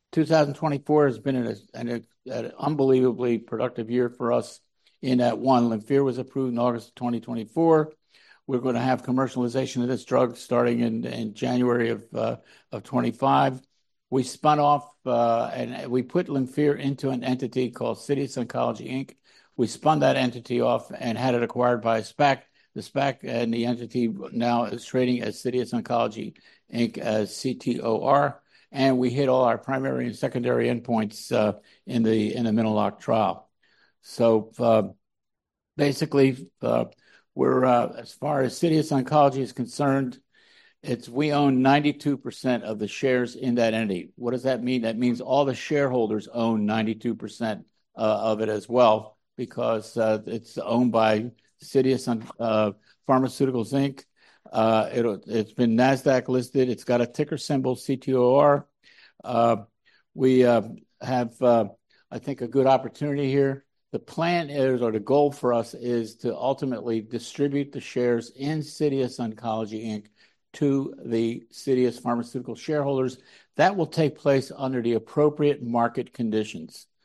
2024 has been an unbelievably productive year for us in that one, Lymphir was approved in August of 2024. We're going to have commercialization of this drug starting in January of 25. We spun off and we put Lymphir into an entity called Citius Oncology Inc. We spun that entity off and had it acquired by a SPAC. The SPAC and the entity now is trading as Citius Oncology Inc. as CTOR, and we hit all our primary and secondary endpoints in the Mino-Lok trial. So basically, we're as far as Citius Oncology is concerned, we own 92% of the shares in that entity. What does that mean? That means all the shareholders own 92% of it as well, because it's owned by Citius Pharmaceuticals Inc. It's been NASDAQ listed. It's got a ticker symbol CTOR. We have, I think, a good opportunity here. The plan is, or the goal for us is to ultimately distribute the shares in Citius Oncology Inc. to the Citius Pharmaceutical shareholders. That will take place under the appropriate market conditions.